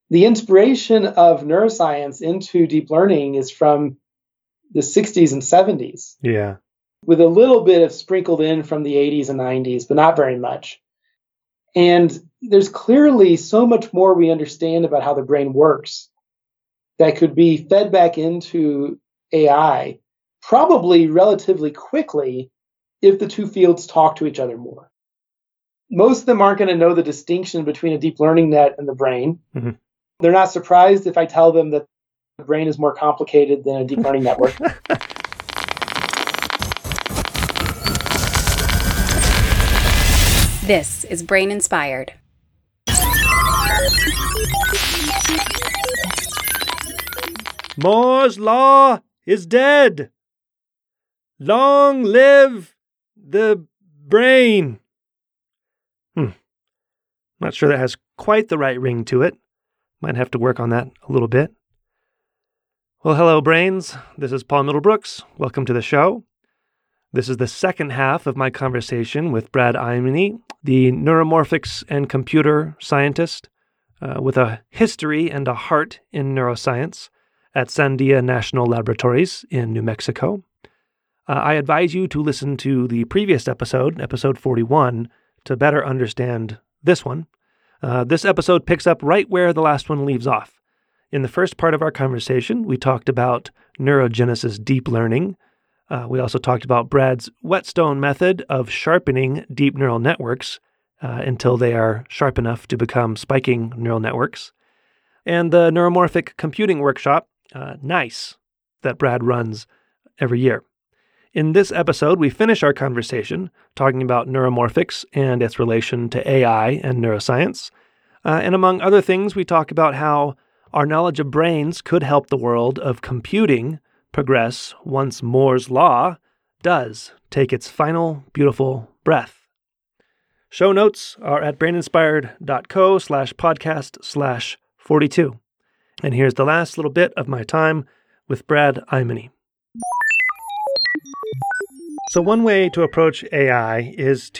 The inspiration of neuroscience into deep learning is from the 60s and 70s. Yeah. With a little bit of sprinkled in from the 80s and 90s, but not very much. And there's clearly so much more we understand about how the brain works that could be fed back into AI, probably relatively quickly, if the two fields talk to each other more. Most of them aren't going to know the distinction between a deep learning net and the brain. Mm-hmm. They're not surprised if I tell them that the brain is more complicated than a deep learning network. This is Brain Inspired. Moore's law is dead. Long live the brain. Not sure that has quite the right ring to it. Might have to work on that a little bit. Well, hello, brains. This is Paul Middlebrooks. Welcome to the show. This is the second half of my conversation with Brad Aimone, the neuromorphics and computer scientist with a history and a heart in neuroscience at Sandia National Laboratories in New Mexico. I advise you to listen to the previous episode, episode 41, to better understand this one. This episode picks up right where the last one leaves off. In the first part of our conversation, we talked about neurogenesis deep learning. We also talked about Brad's whetstone method of sharpening deep neural networks until they are sharp enough to become spiking neural networks. And the neuromorphic computing workshop, NICE, that Brad runs every year. In this episode, we finish our conversation talking about neuromorphics and its relation to AI and neuroscience. And among other things, we talk about how our knowledge of brains could help the world of computing progress once Moore's law does take its final beautiful breath. Show notes are at braininspired.co/podcast/42. And here's the last little bit of my time with Brad Aimone. So one way to approach AI is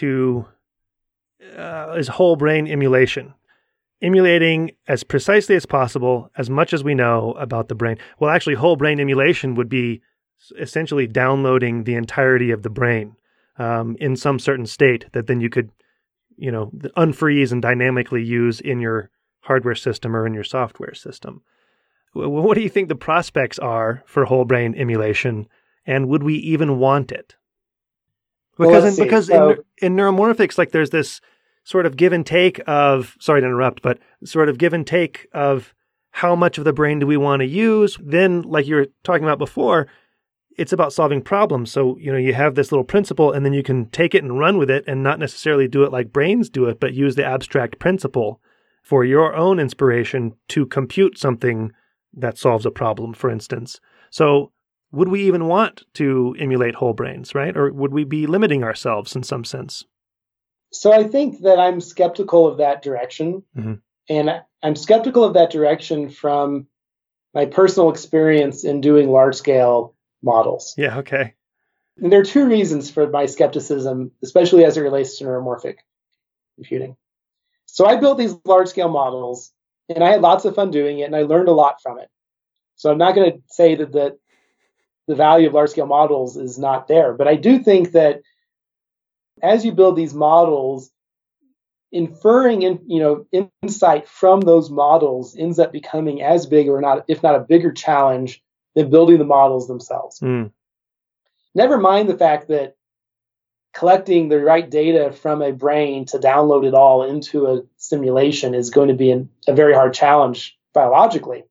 whole brain emulation. Emulating as precisely as possible as much as we know about the brain. Well, actually, whole brain emulation would be essentially downloading the entirety of the brain in some certain state that then you could, unfreeze and dynamically use in your hardware system or in your software system. What do you think the prospects are for whole brain emulation, and would we even want it? Because in neuromorphics, like there's this sort of give and take of, sorry to interrupt, but sort of give and take of how much of the brain do we want to use. Then, like you were talking about before, it's about solving problems. So, you have this little principle and then you can take it and run with it and not necessarily do it like brains do it, but use the abstract principle for your own inspiration to compute something that solves a problem, for instance. So would we even want to emulate whole brains, right? Or would we be limiting ourselves in some sense? So I think that I'm skeptical of that direction. Mm-hmm. And I'm skeptical of that direction from my personal experience in doing large-scale models. Yeah, okay. And there are two reasons for my skepticism, especially as it relates to neuromorphic computing. So I built these large-scale models, and I had lots of fun doing it, and I learned a lot from it. So I'm not going to say that the value of large-scale models is not there, but I do think that as you build these models, inferring insight from those models ends up becoming as big or not, if not a bigger challenge than building the models themselves. Never mind the fact that collecting the right data from a brain to download it all into a simulation is going to be a very hard challenge biologically.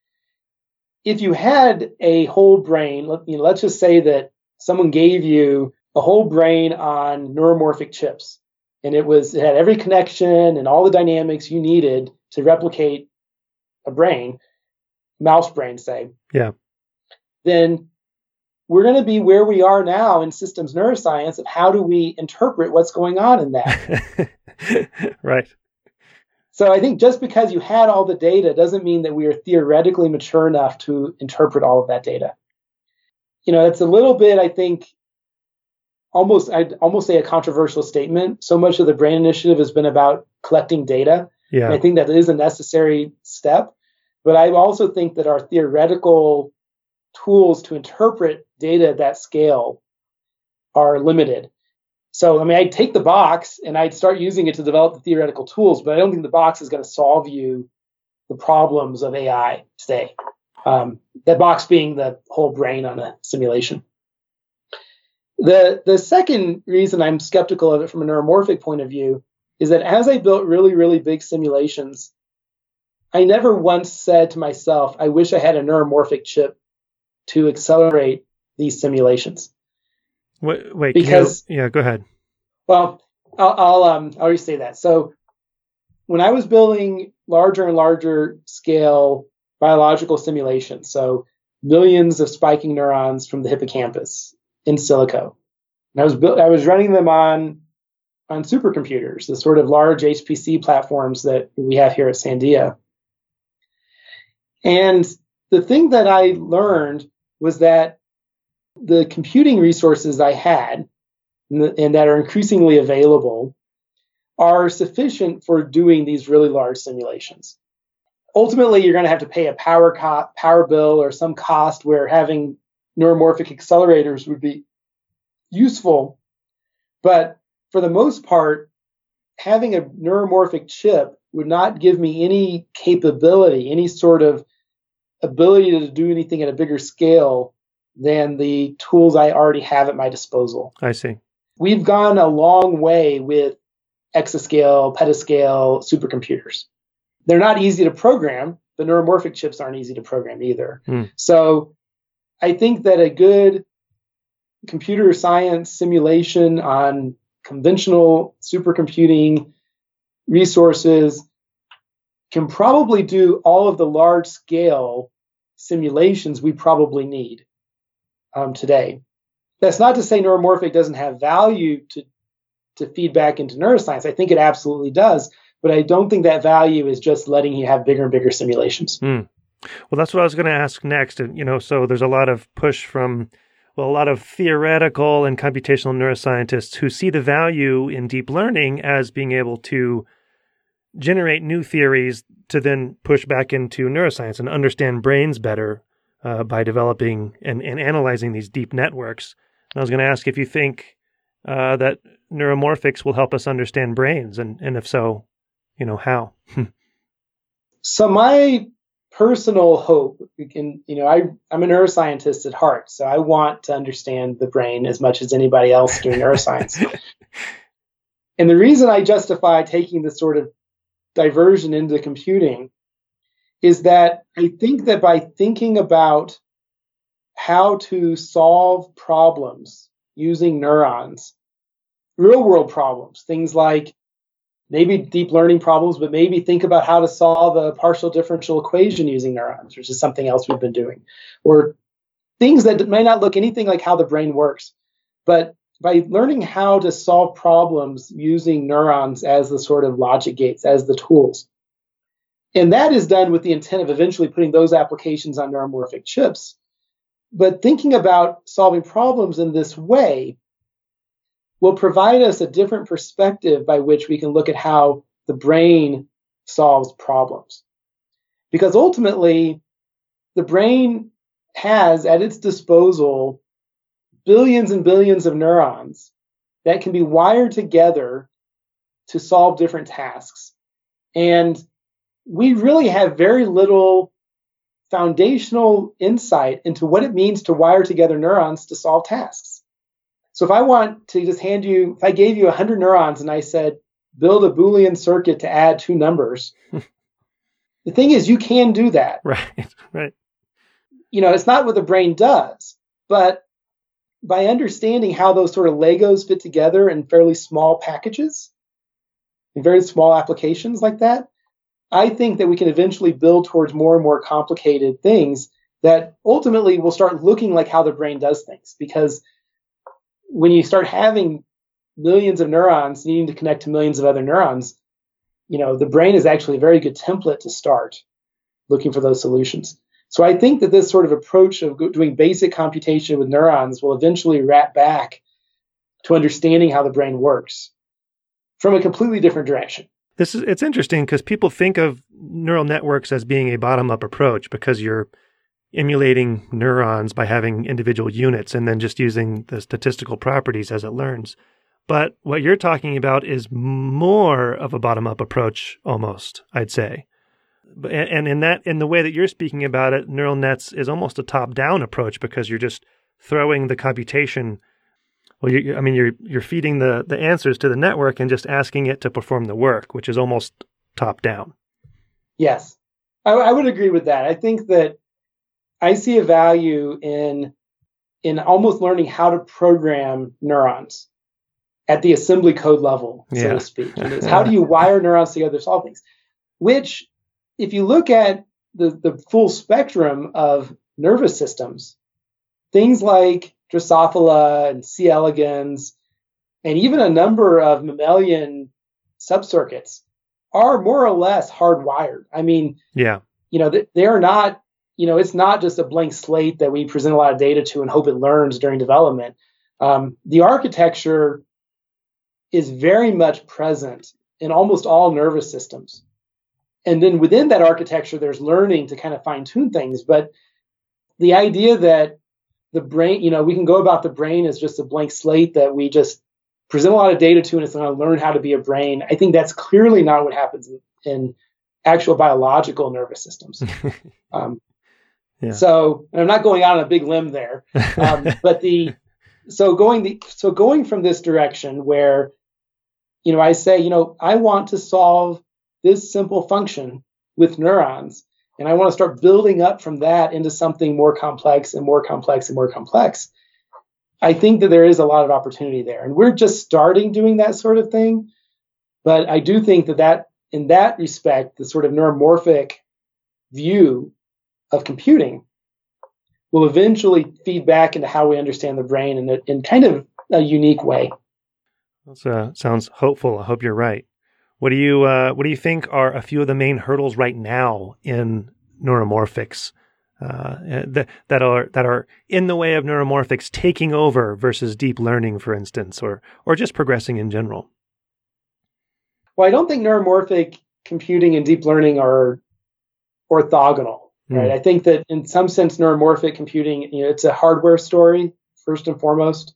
If you had a whole brain, let's just say that someone gave you a whole brain on neuromorphic chips, and it had every connection and all the dynamics you needed to replicate a brain, mouse brain, say. Yeah. Then we're going to be where we are now in systems neuroscience of how do we interpret what's going on in that. Right. So I think just because you had all the data doesn't mean that we are theoretically mature enough to interpret all of that data. It's a little bit, I think, I'd almost say a controversial statement. So much of the Brain Initiative has been about collecting data. Yeah. And I think that is a necessary step. But I also think that our theoretical tools to interpret data at that scale are limited. So, I mean, I'd take the box and I'd start using it to develop the theoretical tools, but I don't think the box is going to solve you the problems of AI today. That box being the whole brain on a simulation. The second reason I'm skeptical of it from a neuromorphic point of view is that as I built really, really big simulations, I never once said to myself, I wish I had a neuromorphic chip to accelerate these simulations. Wait, because yeah, go ahead. Well, I'll restate that. So when I was building larger and larger scale biological simulations, so millions of spiking neurons from the hippocampus in silico, and I was running them on supercomputers, the sort of large HPC platforms that we have here at Sandia. And the thing that I learned was that the computing resources I had and that are increasingly available are sufficient for doing these really large simulations. Ultimately, you're going to have to pay a power bill or some cost where having neuromorphic accelerators would be useful. But for the most part, having a neuromorphic chip would not give me any capability, any sort of ability to do anything at a bigger scale than the tools I already have at my disposal. I see. We've gone a long way with exascale, petascale supercomputers. They're not easy to program, but neuromorphic chips aren't easy to program either. So I think that a good computer science simulation on conventional supercomputing resources can probably do all of the large scale simulations we probably need today. That's not to say neuromorphic doesn't have value to feed back into neuroscience. I think it absolutely does, but I don't think that value is just letting you have bigger and bigger simulations. Well, that's what I was going to ask next. And, so there's a lot of push from, a lot of theoretical and computational neuroscientists who see the value in deep learning as being able to generate new theories to then push back into neuroscience and understand brains better by developing and analyzing these deep networks. And I was going to ask if you think that neuromorphics will help us understand brains, and if so, how? So my personal hope, I'm a neuroscientist at heart, so I want to understand the brain as much as anybody else doing neuroscience. And the reason I justify taking this sort of diversion into computing is that I think that by thinking about how to solve problems using neurons, real world problems, things like maybe deep learning problems, but maybe think about how to solve a partial differential equation using neurons, which is something else we've been doing, or things that may not look anything like how the brain works. But by learning how to solve problems using neurons as the sort of logic gates, as the tools, and that is done with the intent of eventually putting those applications on neuromorphic chips. But thinking about solving problems in this way will provide us a different perspective by which we can look at how the brain solves problems. Because ultimately, the brain has at its disposal billions and billions of neurons that can be wired together to solve different tasks. And we really have very little foundational insight into what it means to wire together neurons to solve tasks. So if I want to just if I gave you 100 neurons and I said, build a Boolean circuit to add two numbers, the thing is, you can do that. Right. It's not what the brain does, but by understanding how those sort of Legos fit together in fairly small packages, in very small applications like that, I think that we can eventually build towards more and more complicated things that ultimately will start looking like how the brain does things. Because when you start having millions of neurons needing to connect to millions of other neurons, the brain is actually a very good template to start looking for those solutions. So I think that this sort of approach of doing basic computation with neurons will eventually wrap back to understanding how the brain works from a completely different direction. It's interesting because people think of neural networks as being a bottom-up approach because you're emulating neurons by having individual units and then just using the statistical properties as it learns. But what you're talking about is more of a bottom-up approach, almost, I'd say. And in the way that you're speaking about it, neural nets is almost a top-down approach because you're just throwing the computation. Well, you're feeding the answers to the network and just asking it to perform the work, which is almost top-down. Yes, I would agree with that. I think that I see a value in almost learning how to program neurons at the assembly code level, so to speak. And it's how do you wire neurons together to solve things? Which, if you look at the full spectrum of nervous systems, things like Drosophila and C. elegans, and even a number of mammalian subcircuits are more or less hardwired. I mean, they are not, it's not just a blank slate that we present a lot of data to and hope it learns during development. The architecture is very much present in almost all nervous systems. And then within that architecture, there's learning to kind of fine tune things. But the idea that the brain, we can go about the brain as just a blank slate that we just present a lot of data to and it's going to learn how to be a brain. I think that's clearly not what happens in actual biological nervous systems. So, and I'm not going out on a big limb there, but going from this direction where, I say, I want to solve this simple function with neurons, and I want to start building up from that into something more complex and more complex and more complex. I think that there is a lot of opportunity there, and we're just starting doing that sort of thing. But I do think that in that respect, the sort of neuromorphic view of computing will eventually feed back into how we understand the brain in kind of a unique way. That sounds hopeful. I hope you're right. What do you think are a few of the main hurdles right now in neuromorphics that are in the way of neuromorphics taking over versus deep learning, for instance, or just progressing in general? Well, I don't think neuromorphic computing and deep learning are orthogonal, right? I think that in some sense, neuromorphic computing, it's a hardware story first and foremost.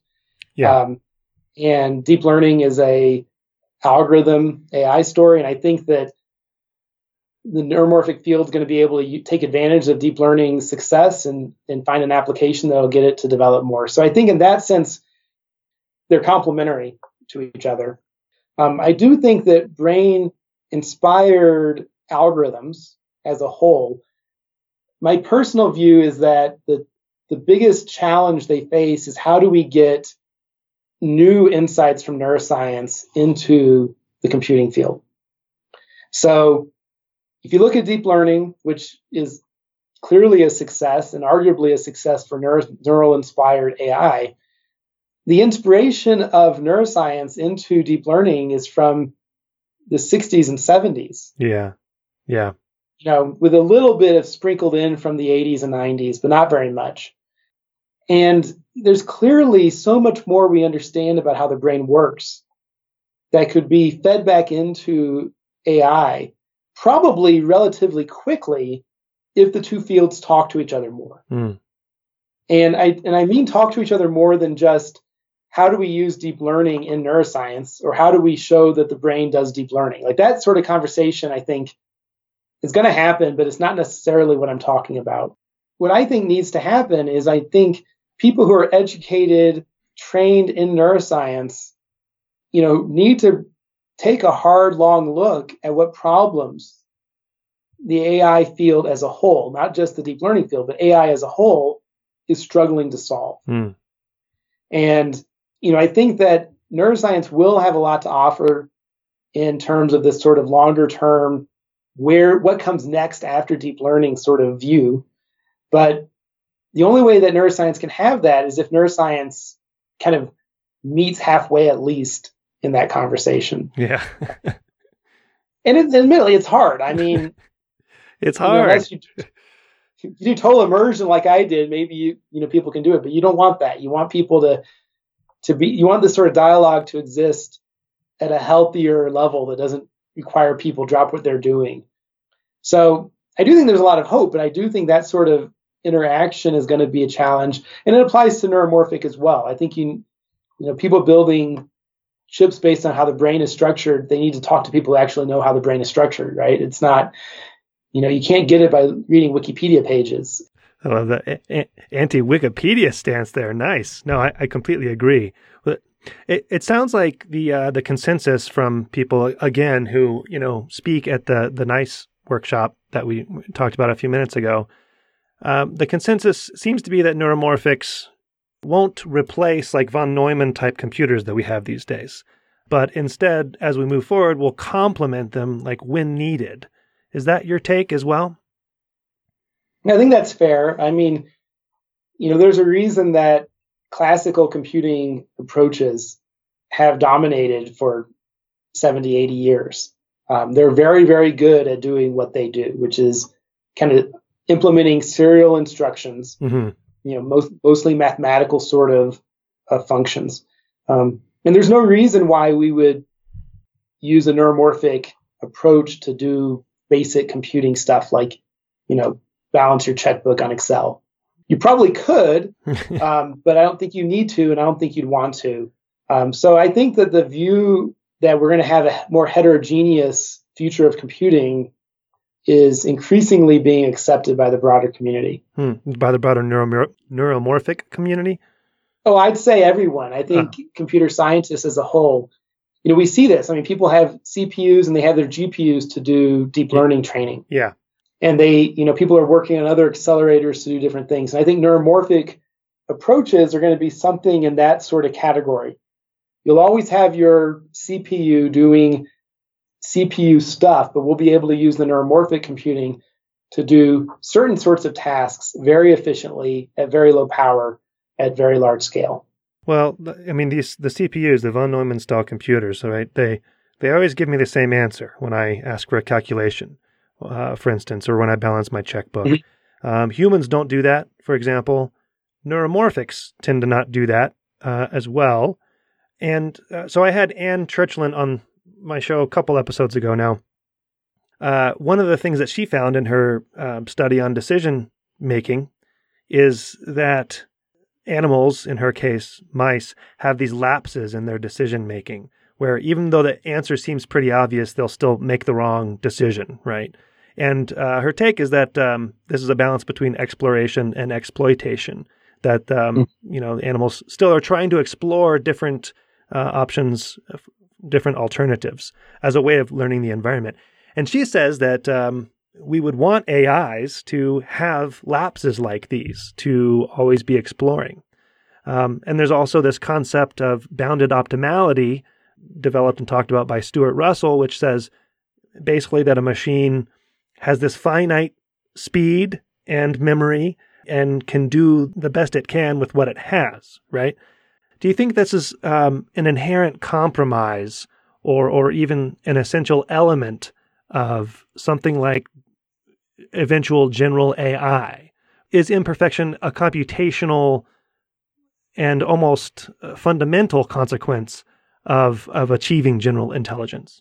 And deep learning is a algorithm AI story. And I think that the neuromorphic field is going to be able to take advantage of deep learning success and find an application that will get it to develop more. So I think in that sense, they're complementary to each other. I do think that brain-inspired algorithms as a whole, my personal view is that the biggest challenge they face is how do we get new insights from neuroscience into the computing field. So if you look at deep learning, which is clearly a success and arguably a success for neural-inspired AI, the inspiration of neuroscience into deep learning is from the 60s and 70s. Yeah. With a little bit of sprinkled in from the 80s and 90s, but not very much. And there's clearly so much more we understand about how the brain works that could be fed back into AI probably relatively quickly if the two fields talk to each other more. And I mean talk to each other more than just how do we use deep learning in neuroscience or how do we show that the brain does deep learning? Like that sort of conversation, I think, is going to happen, but it's not necessarily what I'm talking about. What I think needs to happen is I think people who are educated, trained in neuroscience, need to take a hard, long look at what problems the AI field as a whole, not just the deep learning field, but AI as a whole is struggling to solve. And, I think that neuroscience will have a lot to offer in terms of this sort of longer term, what comes next after deep learning sort of view. But the only way that neuroscience can have that is if neuroscience kind of meets halfway at least in that conversation. Yeah. And admittedly, it's hard. I mean, it's hard. Unless you do total immersion like I did, maybe people can do it, but you don't want that. You want people you want this sort of dialogue to exist at a healthier level that doesn't require people drop what they're doing. So I do think there's a lot of hope, but I do think that sort of interaction is going to be a challenge, and it applies to neuromorphic as well. I think people building chips based on how the brain is structured, they need to talk to people who actually know how the brain is structured, right? It's not, you can't get it by reading Wikipedia pages. I love the anti-Wikipedia stance there. Nice. No, I completely agree. But it sounds like the consensus from people, again, who, speak at the NICE workshop that we talked about a few minutes ago. The consensus seems to be that neuromorphics won't replace like von Neumann type computers that we have these days, but instead, as we move forward, will complement them like when needed. Is that your take as well? I think that's fair. I mean, there's a reason that classical computing approaches have dominated for 70, 80 years. They're very, very good at doing what they do, which is kind of implementing serial instructions, mostly mathematical sort of functions. And there's no reason why we would use a neuromorphic approach to do basic computing stuff like, balance your checkbook on Excel. You probably could, but I don't think you need to, and I don't think you'd want to. So I think that the view that we're going to have a more heterogeneous future of computing is increasingly being accepted by the broader community. By the broader neuromorphic community? Oh, I'd say everyone. I think computer scientists as a whole, we see this. I mean, people have CPUs and they have their GPUs to do deep learning training. Yeah. And people are working on other accelerators to do different things. And I think neuromorphic approaches are going to be something in that sort of category. You'll always have your CPU doing CPU stuff, but we'll be able to use the neuromorphic computing to do certain sorts of tasks very efficiently at very low power at very large scale. Well, I mean, the CPUs, the von Neumann style computers, right? They always give me the same answer when I ask for a calculation, for instance, or when I balance my checkbook. Mm-hmm. Humans don't do that, for example. Neuromorphics tend to not do that as well. And so I had Anne Churchland on my show a couple episodes ago now. One of the things that she found in her study on decision making is that animals, in her case, mice, have these lapses in their decision making, where even though the answer seems pretty obvious, they'll still make the wrong decision, right? And her take is that this is a balance between exploration and exploitation, that animals still are trying to explore different options, different alternatives as a way of learning the environment. And she says that we would want AIs to have lapses like these, to always be exploring. And there's also this concept of bounded optimality developed and talked about by Stuart Russell, which says basically that a machine has this finite speed and memory and can do the best it can with what it has, right? Do you think this is an inherent compromise or even an essential element of something like eventual general AI? Is imperfection a computational and almost fundamental consequence of achieving general intelligence?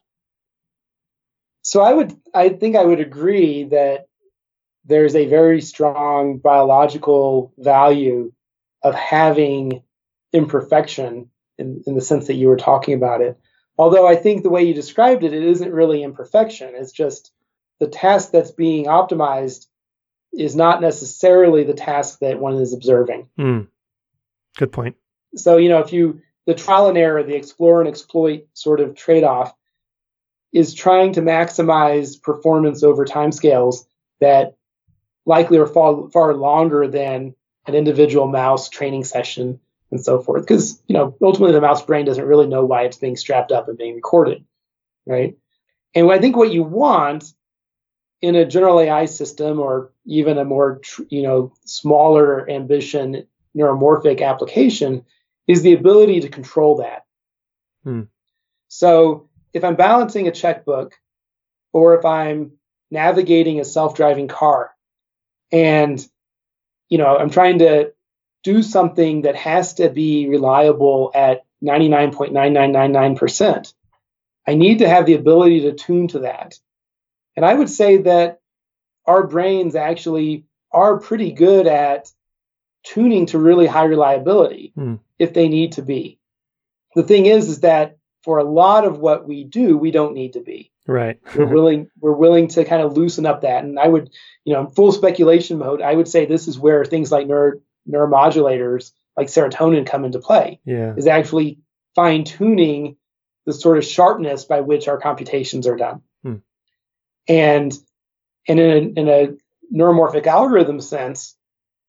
So I think I would agree that there's a very strong biological value of having imperfection in the sense that you were talking about it. Although I think the way you described it, it isn't really imperfection. It's just the task that's being optimized is not necessarily the task that one is observing. Good point. So, the trial and error, the explore and exploit sort of trade-off is trying to maximize performance over timescales that likely are far longer than an individual mouse training session and so forth. Because, ultimately the mouse brain doesn't really know why it's being strapped up and being recorded, right? And I think what you want in a general AI system or even a more, smaller ambition neuromorphic application is the ability to control that. So if I'm balancing a checkbook or if I'm navigating a self-driving car and, I'm trying to do something that has to be reliable at 99.9999%, I need to have the ability to tune to that. And I would say that our brains actually are pretty good at tuning to really high reliability if they need to be. The thing is that for a lot of what we do, we don't need to be. Right. We're willing to kind of loosen up that. And I would, in full speculation mode, I would say this is where things like neuromodulators like serotonin come into play. Yeah. Is actually fine tuning the sort of sharpness by which our computations are done. And in a neuromorphic algorithm sense,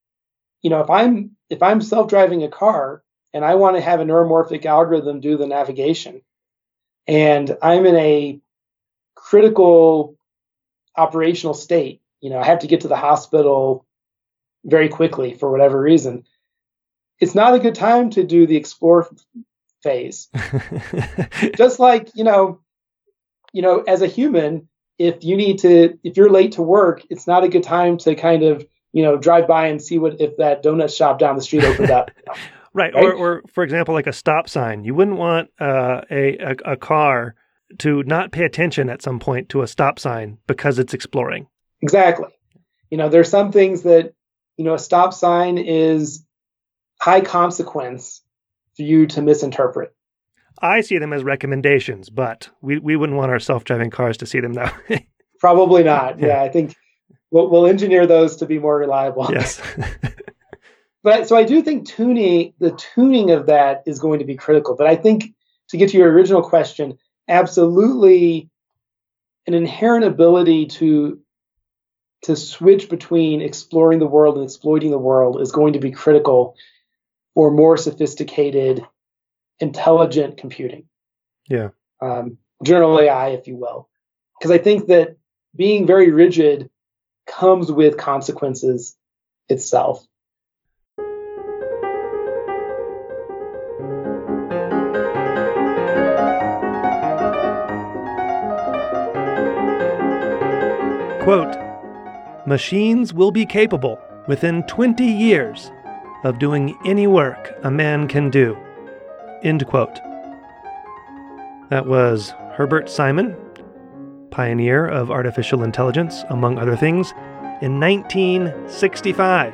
if I'm self-driving a car and I want to have a neuromorphic algorithm do the navigation, and I'm in a critical operational state, I have to get to the hospital very quickly for whatever reason, it's not a good time to do the explore phase. Just like, as a human, if you're late to work, it's not a good time to kind of, drive by and see if that donut shop down the street opened up. Right. Or for example, like a stop sign. You wouldn't want a car to not pay attention at some point to a stop sign because it's exploring. Exactly. There's some things that, a stop sign is high consequence for you to misinterpret. I see them as recommendations, but we wouldn't want our self-driving cars to see them that way. Probably not. Yeah, I think we'll engineer those to be more reliable. Yes. But so I do think the tuning of that is going to be critical. But I think, to get to your original question, absolutely an inherent ability to switch between exploring the world and exploiting the world is going to be critical for more sophisticated, intelligent computing. Yeah. General AI, if you will. Because I think that being very rigid comes with consequences itself. Quote, "Machines will be capable within 20 years of doing any work a man can do." End quote. That was Herbert Simon, pioneer of artificial intelligence, among other things, in 1965.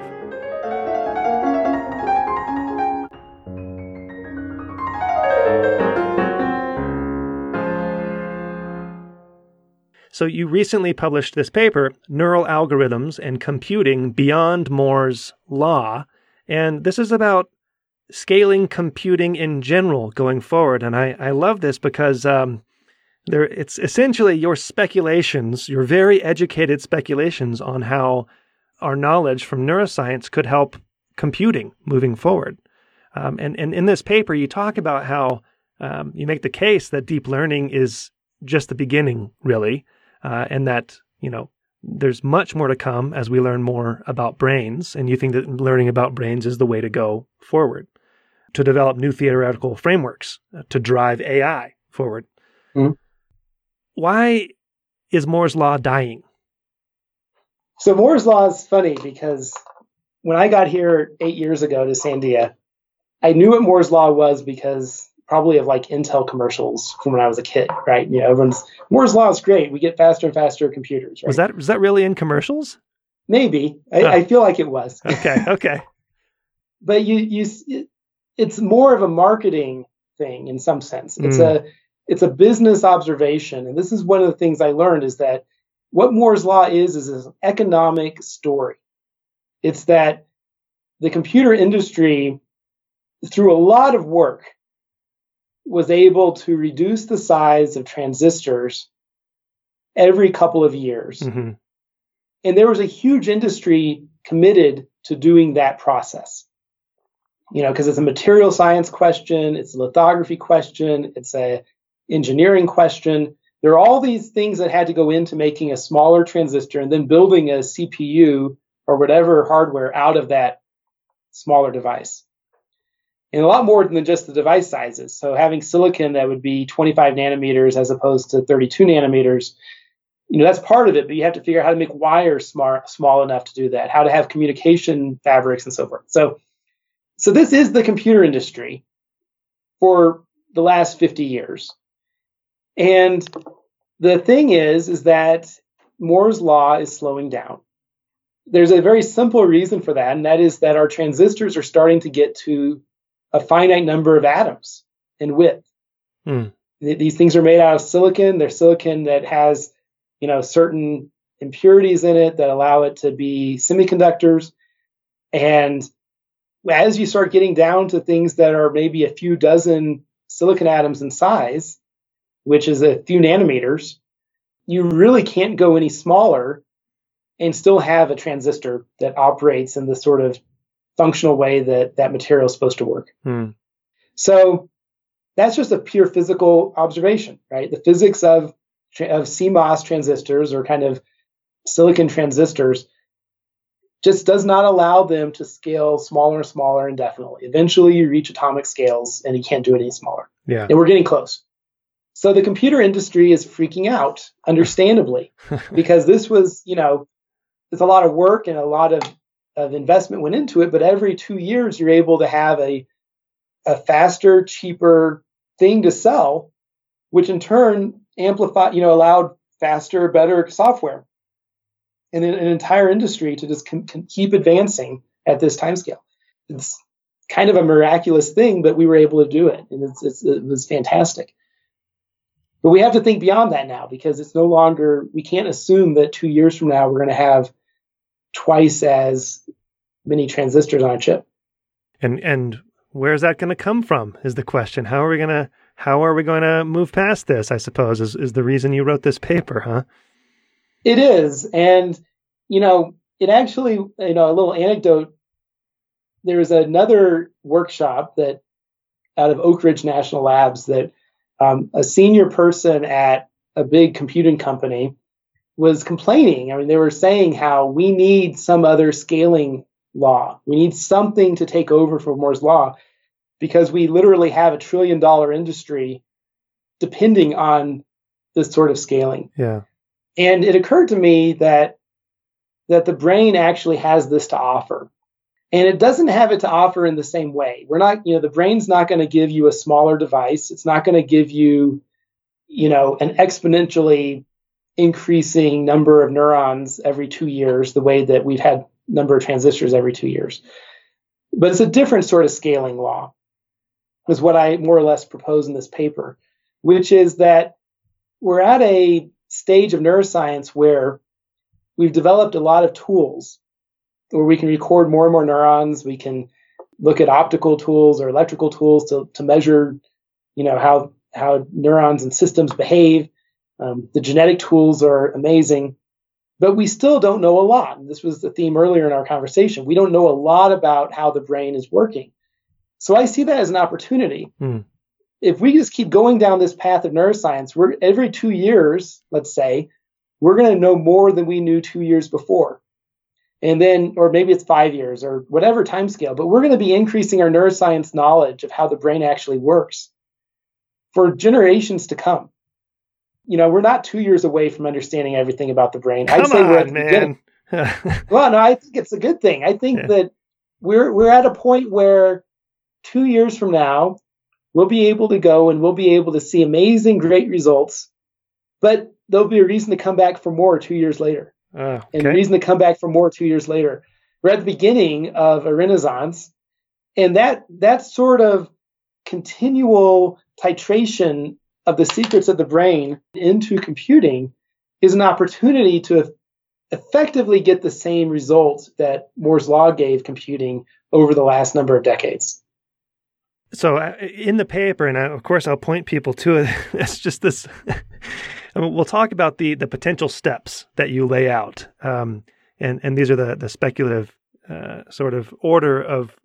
So you recently published this paper, Neural Algorithms and Computing Beyond Moore's Law, and this is about scaling computing in general going forward. And I love this because it's essentially your speculations, your very educated speculations on how our knowledge from neuroscience could help computing moving forward. And in this paper, you talk about how you make the case that deep learning is just the beginning, really, and that, there's much more to come as we learn more about brains. And you think that learning about brains is the way to go forward, to develop new theoretical frameworks to drive AI forward. Mm-hmm. Why is Moore's Law dying? So Moore's Law is funny because when I got here 8 years ago to Sandia, I knew what Moore's Law was because probably of like Intel commercials from when I was a kid, right? Moore's Law is great. We get faster and faster computers. Right? Was that really in commercials? Maybe. I feel like it was. Okay. But it's more of a marketing thing in some sense. It's a business observation. And this is one of the things I learned is that what Moore's Law is an economic story. It's that the computer industry, through a lot of work, was able to reduce the size of transistors every couple of years. Mm-hmm. And there was a huge industry committed to doing that process. Because it's a material science question, it's a lithography question, it's a engineering question. There are all these things that had to go into making a smaller transistor and then building a CPU or whatever hardware out of that smaller device. And a lot more than just the device sizes. So having silicon that would be 25 nanometers as opposed to 32 nanometers, that's part of it, but you have to figure out how to make wires small enough to do that, how to have communication fabrics and so forth. So this is the computer industry for the last 50 years. And the thing is that Moore's law is slowing down. There's a very simple reason for that, and that is that our transistors are starting to get to a finite number of atoms in width. These things are made out of silicon. They're silicon that has, certain impurities in it that allow it to be semiconductors. And as you start getting down to things that are maybe a few dozen silicon atoms in size, which is a few nanometers, you really can't go any smaller and still have a transistor that operates in the sort of functional way that that material is supposed to work. So that's just a pure physical observation, right? The physics of CMOS transistors, or kind of silicon transistors, just does not allow them to scale smaller and smaller indefinitely. Eventually you reach atomic scales and you can't do it any smaller. Yeah. And we're getting close. So the computer industry is freaking out, understandably, because this was, it's a lot of work and a lot of investment went into it. But every 2 years, you're able to have a faster, cheaper thing to sell, which in turn allowed faster, better software, and an entire industry to just keep advancing at this timescale. It's kind of a miraculous thing, but we were able to do it, and it was fantastic. But we have to think beyond that now, because it's no longer, we can't assume that 2 years from now we're going to have twice as many transistors on a chip. And where's that going to come from is the question. How are we going to move past this, I suppose, is the reason you wrote this paper, huh? It is. And, it actually, a little anecdote, there was another workshop that out of Oak Ridge National Labs that a senior person at a big computing company was complaining. I mean, they were saying how we need some other scaling law. We need something to take over for Moore's law, because we literally have $1 trillion industry depending on this sort of scaling. Yeah. And it occurred to me that the brain actually has this to offer. And it doesn't have it to offer in the same way. We're not, the brain's not going to give you a smaller device. It's not going to give you, an exponentially increasing number of neurons every 2 years, the way that we've had number of transistors every 2 years. But it's a different sort of scaling law, is what I more or less propose in this paper, which is that we're at a stage of neuroscience where we've developed a lot of tools where we can record more and more neurons. We can look at optical tools or electrical tools to measure, how neurons and systems behave. The genetic tools are amazing, but we still don't know a lot. And this was the theme earlier in our conversation. We don't know a lot about how the brain is working. So I see that as an opportunity. If we just keep going down this path of neuroscience, every 2 years, let's say, we're going to know more than we knew 2 years before. And then, or maybe it's 5 years or whatever time scale, but we're going to be increasing our neuroscience knowledge of how the brain actually works for generations to come. We're not 2 years away from understanding everything about the brain. I'd say we're at the beginning. Well, no, I think it's a good thing. I think that we're at a point where 2 years from now, we'll be able to go and we'll be able to see amazing, great results, but there'll be a reason to come back for more 2 years later. Okay. And a reason to come back for more 2 years later. We're at the beginning of a renaissance, and that sort of continual titration of the secrets of the brain into computing is an opportunity to effectively get the same results that Moore's law gave computing over the last number of decades. So in the paper, and of course I'll point people to it, it's just this, we'll talk about the potential steps that you lay out. And these are the speculative sort of order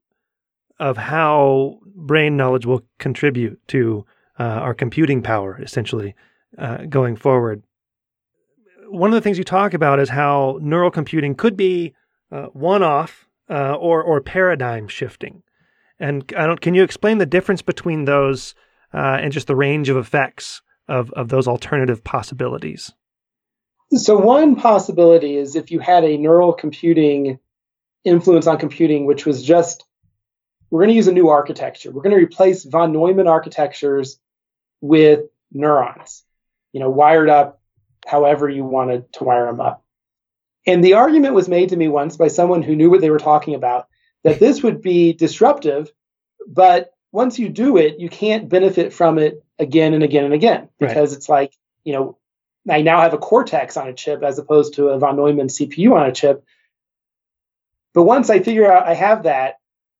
of how brain knowledge will contribute to our computing power, essentially, going forward. One of the things you talk about is how neural computing could be one-off or paradigm shifting. And can you explain the difference between those and just the range of effects of those alternative possibilities? So one possibility is if you had a neural computing influence on computing, which was just, we're going to use a new architecture. We're going to replace von Neumann architectures with neurons. wired up however you wanted to wire them up. And the argument was made to me once by someone who knew what they were talking about, that this would be disruptive, but once you do it, you can't benefit from it again and again and again, because It's like, I now have a Cortex on a chip as opposed to a von Neumann CPU on a chip. But once I figure out I have that,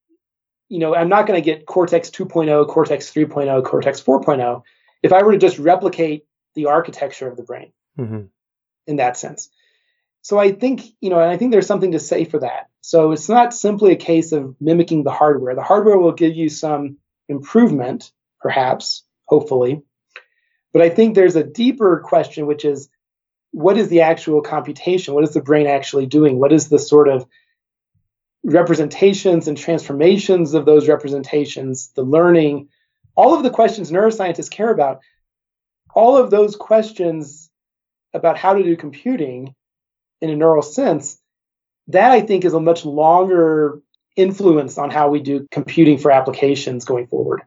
I'm not going to get Cortex 2.0, Cortex 3.0, Cortex 4.0 if I were to just replicate the architecture of the brain in that sense. So I think, and I think there's something to say for that. So it's not simply a case of mimicking the hardware. The hardware will give you some improvement, perhaps, hopefully. But I think there's a deeper question, which is, what is the actual computation? What is the brain actually doing? What is the sort of representations and transformations of those representations, the learning, all of the questions neuroscientists care about, all of those questions about how to do computing in a neural sense, that I think is a much longer influence on how we do computing for applications going forward.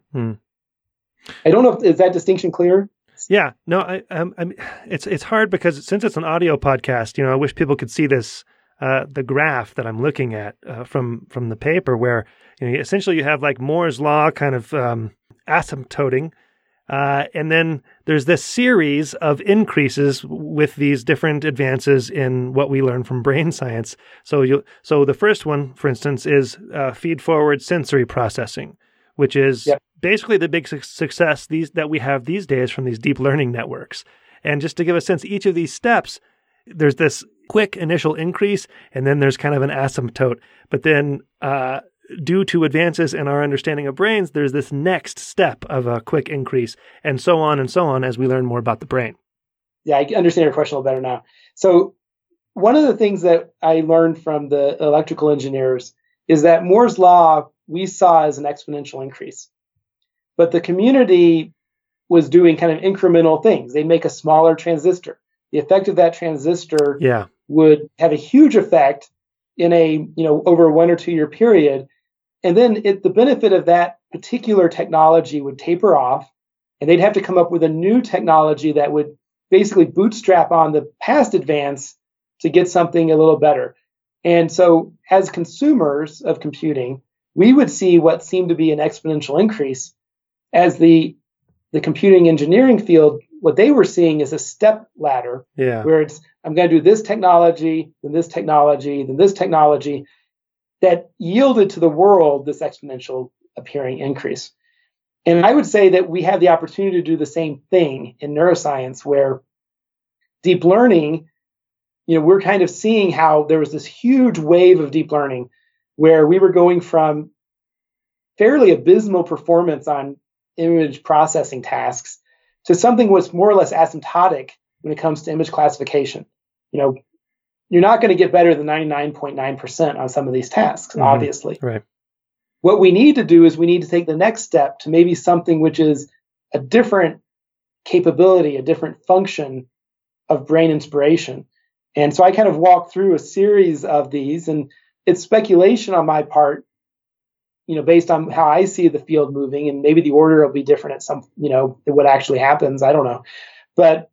I don't know is that distinction clear? Yeah, no, it's hard because since it's an audio podcast, I wish people could see this, the graph that I'm looking at from the paper, where essentially you have like Moore's law kind of asymptoting, and then there's this series of increases with these different advances in what we learn from brain science. So the first one, for instance, is feed-forward sensory processing, which is basically the big success that we have these days from these deep learning networks. And just to give a sense, each of these steps, there's this quick initial increase, and then there's kind of an asymptote. But then due to advances in our understanding of brains, there's this next step of a quick increase, and so on as we learn more about the brain. Yeah, I understand your question a little better now. So one of the things that I learned from the electrical engineers is that Moore's law we saw as an exponential increase. But the community was doing kind of incremental things. They make a smaller transistor. The effect of that transistor would have a huge effect in a, over a 1 or 2 year period. And then the benefit of that particular technology would taper off, and they'd have to come up with a new technology that would basically bootstrap on the past advance to get something a little better. And so as consumers of computing, we would see what seemed to be an exponential increase as the computing engineering field. What they were seeing is a step ladder where it's, I'm going to do this technology, then this technology, then this technology, that yielded to the world this exponential appearing increase. And I would say that we have the opportunity to do the same thing in neuroscience, where deep learning, we're kind of seeing how there was this huge wave of deep learning where we were going from fairly abysmal performance on image processing tasks to something was more or less asymptotic when it comes to image classification. You're not going to get better than 99.9% on some of these tasks, obviously. Right. What we need to do is we need to take the next step to maybe something which is a different capability, a different function of brain inspiration. And so I kind of walk through a series of these, and it's speculation on my part, based on how I see the field moving, and maybe the order will be different at some, what actually happens. I don't know. But,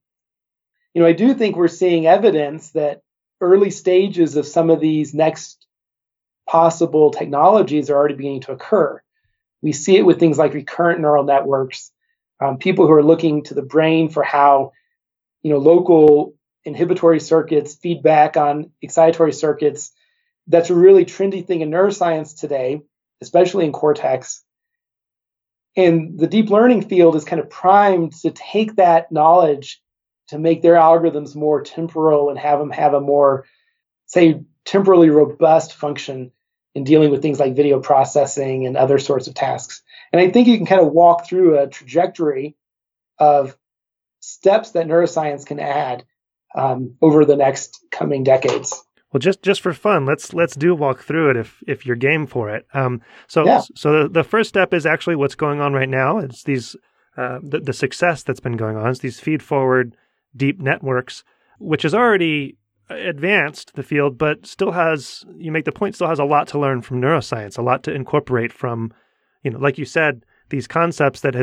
I do think we're seeing evidence that early stages of some of these next possible technologies are already beginning to occur. We see it with things like recurrent neural networks, people who are looking to the brain for how, local inhibitory circuits feedback on excitatory circuits. That's a really trendy thing in neuroscience today, especially in Cortex. And the deep learning field is kind of primed to take that knowledge to make their algorithms more temporal and have them have a more, say, temporally robust function in dealing with things like video processing and other sorts of tasks. And I think you can kind of walk through a trajectory of steps that neuroscience can add over the next coming decades. Well, just for fun, let's do a walk through it if you're game for it. So the first step is actually what's going on right now. It's these the success that's been going on. It's these feed-forward deep networks, which has already advanced the field, but still has, you make the point, still has a lot to learn from neuroscience, a lot to incorporate from, like you said, these concepts that has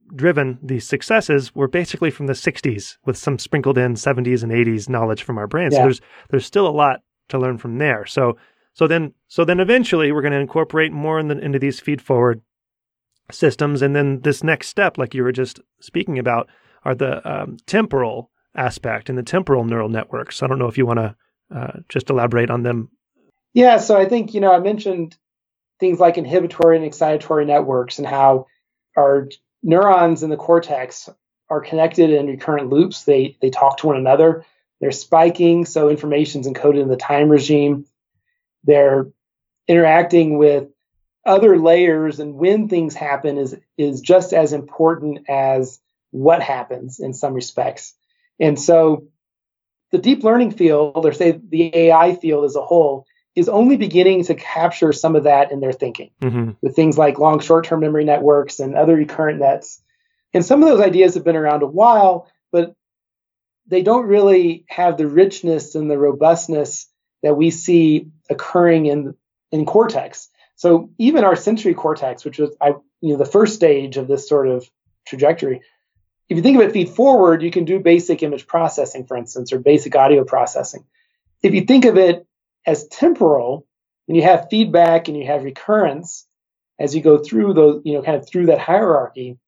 driven these successes were basically from the 60s with some sprinkled in 70s and 80s knowledge from our brains. Yeah. So there's still a lot to learn from there. So then eventually we're going to incorporate more into these feed forward systems. And then this next step, like you were just speaking about, are the temporal aspect and the temporal neural networks. I don't know if you want to just elaborate on them. Yeah, so I think, I mentioned things like inhibitory and excitatory networks and how our neurons in the cortex are connected in recurrent loops. They talk to one another. They're spiking, so information's encoded in the time regime. They're interacting with other layers, and when things happen is just as important as what happens in some respects. And so the deep learning field, or say the AI field as a whole, is only beginning to capture some of that in their thinking with things like long short-term memory networks and other recurrent nets. And some of those ideas have been around a while, but they don't really have the richness and the robustness that we see occurring in cortex. So even our sensory cortex, which was the first stage of this sort of trajectory, if you think of it feed forward, you can do basic image processing, for instance, or basic audio processing. If you think of it as temporal, and you have feedback and you have recurrence as you go through those, kind of through that hierarchy,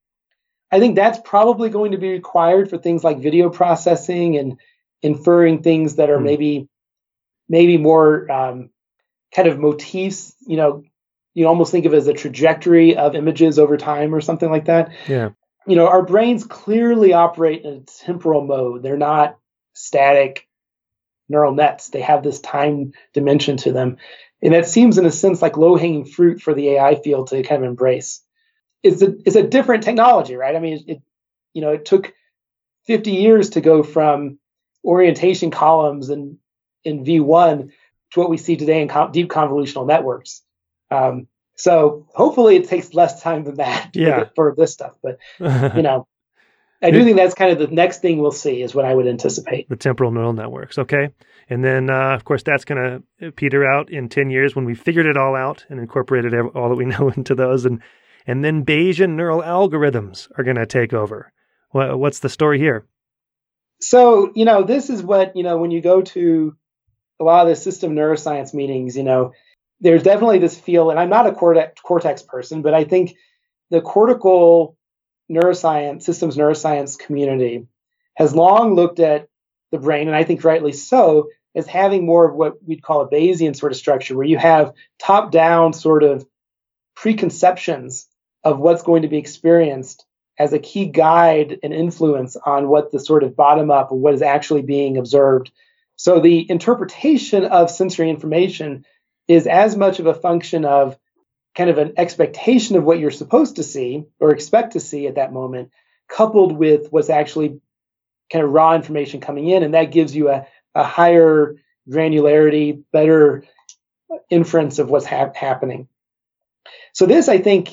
I think that's probably going to be required for things like video processing and inferring things that are maybe more kind of motifs. You almost think of it as a trajectory of images over time or something like that. Yeah. Our brains clearly operate in a temporal mode. They're not static neural nets. They have this time dimension to them. And that seems, in a sense, like low-hanging fruit for the AI field to kind of embrace. It's a different technology, right? I mean, it took 50 years to go from orientation columns in V1 to what we see today in deep convolutional networks. So hopefully it takes less time than that for this stuff. But, I do think that's kind of the next thing we'll see is what I would anticipate. The temporal neural networks. Okay. And then, of course, that's going to peter out in 10 years when we figured it all out and incorporated all that we know into those. And then Bayesian neural algorithms are going to take over. What's the story here? So, this is what, when you go to a lot of the system neuroscience meetings, there's definitely this feel, and I'm not a cortex person, but I think the cortical neuroscience, systems neuroscience community has long looked at the brain, and I think rightly so, as having more of what we'd call a Bayesian sort of structure, where you have top-down sort of preconceptions of what's going to be experienced as a key guide and influence on what the sort of bottom-up or what is actually being observed. So the interpretation of sensory information is as much of a function of kind of an expectation of what you're supposed to see or expect to see at that moment, coupled with what's actually kind of raw information coming in. And that gives you a higher granularity, better inference of what's happening. So this, I think,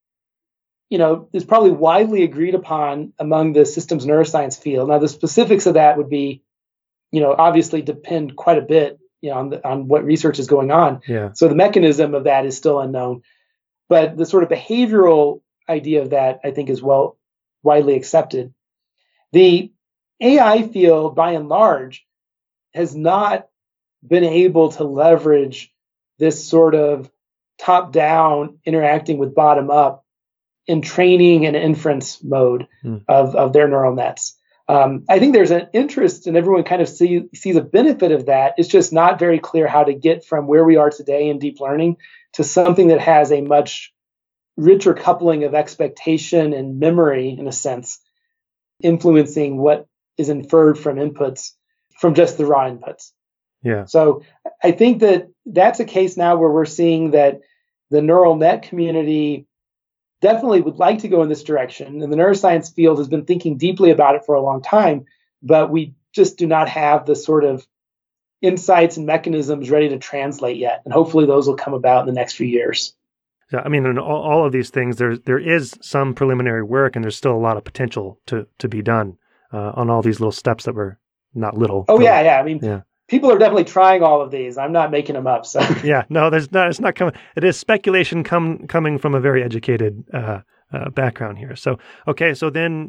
is probably widely agreed upon among the systems neuroscience field. Now, the specifics of that would be, obviously depend quite a bit, on what research is going on. Yeah. So the mechanism of that is still unknown. But the sort of behavioral idea of that, I think, is widely accepted. The AI field, by and large, has not been able to leverage this sort of top-down interacting with bottom-up in training and inference mode of their neural nets. I think there's an interest, and everyone kind of sees a benefit of that. It's just not very clear how to get from where we are today in deep learning to something that has a much richer coupling of expectation and memory, in a sense, influencing what is inferred from inputs, from just the raw inputs. Yeah. So I think that's a case now where we're seeing that the neural net community definitely would like to go in this direction. And the neuroscience field has been thinking deeply about it for a long time, but we just do not have the sort of insights and mechanisms ready to translate yet. And hopefully those will come about in the next few years. Yeah, I mean, in all of these things, there is some preliminary work, and there's still a lot of potential to be done on all these little steps that were not little. Oh, yeah. I mean, people are definitely trying all of these. I'm not making them up. So yeah, no, it's not coming. It is speculation coming from a very educated background here. So that's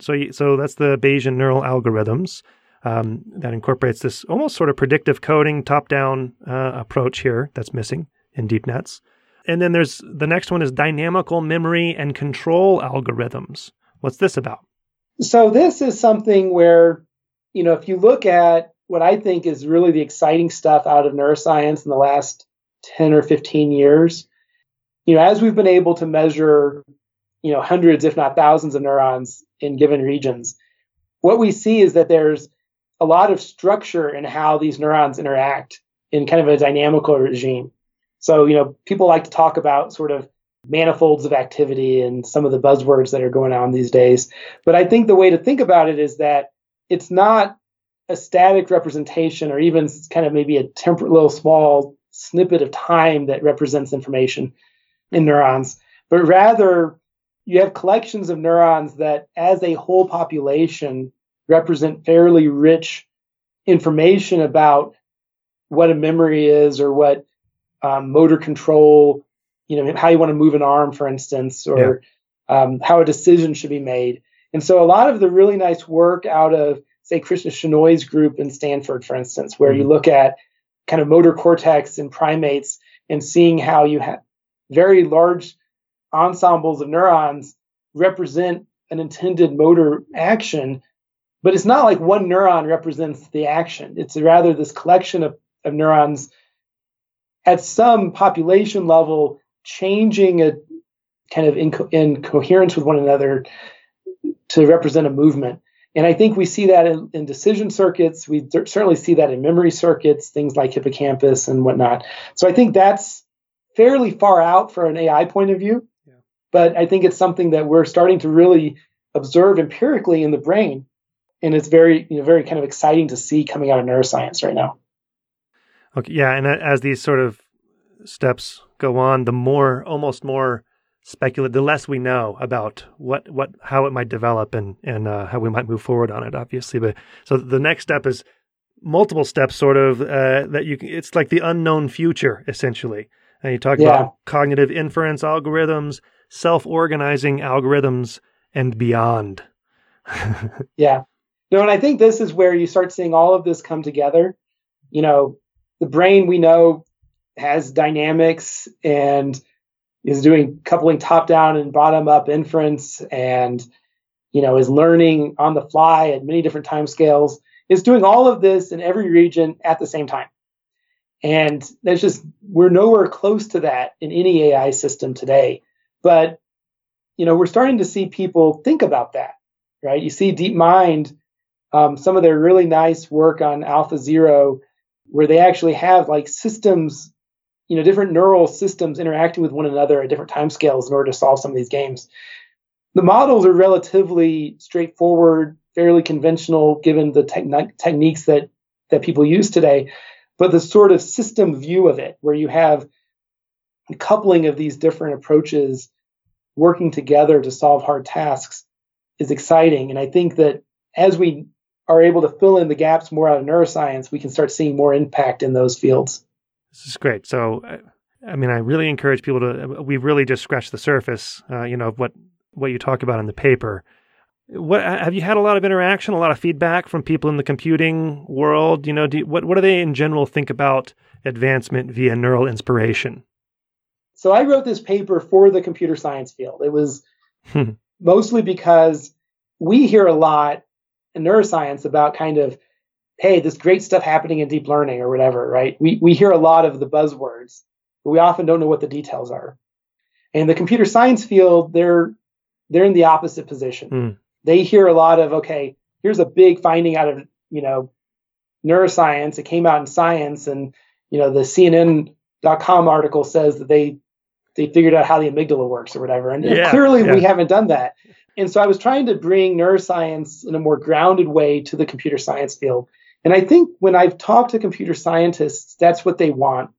the Bayesian neural algorithms that incorporates this almost sort of predictive coding, top-down approach here that's missing in deep nets. And then there's the next one is dynamical memory and control algorithms. What's this about? So this is something where, if you look at what I think is really the exciting stuff out of neuroscience in the last 10 or 15 years, as we've been able to measure, hundreds, if not thousands of neurons in given regions, what we see is that there's a lot of structure in how these neurons interact in kind of a dynamical regime. So, people like to talk about sort of manifolds of activity and some of the buzzwords that are going on these days. But I think the way to think about it is that it's not a static representation or even kind of maybe a little small snippet of time that represents information in neurons, but rather you have collections of neurons that as a whole population represent fairly rich information about what a memory is or what motor control, how you want to move an arm, for instance, or how a decision should be made. And so a lot of the really nice work out of, say, Krishna Shenoy's group in Stanford, for instance, where you look at kind of motor cortex in primates and seeing how you have very large ensembles of neurons represent an intended motor action, but it's not like one neuron represents the action. It's rather this collection of neurons at some population level changing a kind of in coherence with one another to represent a movement. And I think we see that in decision circuits. We certainly see that in memory circuits, things like hippocampus and whatnot. So I think that's fairly far out for an AI point of view. Yeah. But I think it's something that we're starting to really observe empirically in the brain. And it's very kind of exciting to see coming out of neuroscience right now. Okay, yeah, and as these sort of steps go on, the more speculative, the less we know about how it might develop and how we might move forward on it, obviously. But so the next step is multiple steps, sort of it's like the unknown future, essentially. And you talk about cognitive inference algorithms, self-organizing algorithms, and beyond. Yeah. No, and I think this is where you start seeing all of this come together. The brain, we know, has dynamics and is doing coupling top-down and bottom-up inference and, is learning on the fly at many different time scales, is doing all of this in every region at the same time. And we're nowhere close to that in any AI system today. But, we're starting to see people think about that, right? You see DeepMind, some of their really nice work on AlphaZero, where they actually have like systems, different neural systems interacting with one another at different timescales in order to solve some of these games. The models are relatively straightforward, fairly conventional, given the techniques that people use today. But the sort of system view of it, where you have a coupling of these different approaches working together to solve hard tasks, is exciting. And I think that as we are able to fill in the gaps more out of neuroscience, we can start seeing more impact in those fields. This is great. So, I really encourage people to, we've really just scratched the surface, of what you talk about in the paper. Have you had a lot of interaction, a lot of feedback from people in the computing world? What do they in general think about advancement via neural inspiration? So I wrote this paper for the computer science field. It was mostly because we hear a lot in neuroscience about kind of, hey, this great stuff happening in deep learning or whatever, right? We hear a lot of the buzzwords, but we often don't know what the details are. And the computer science field, they're in the opposite position. They hear a lot of, okay, here's a big finding out of, neuroscience. It came out in Science, and, the CNN.com article says that they figured out how the amygdala works or whatever. And clearly we haven't done that. And so I was trying to bring neuroscience in a more grounded way to the computer science field. And I think when I've talked to computer scientists, that's what they want.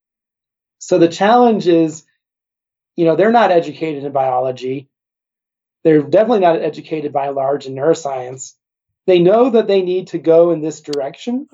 So the challenge is, they're not educated in biology. They're definitely not educated by and large in neuroscience. They know that they need to go in this direction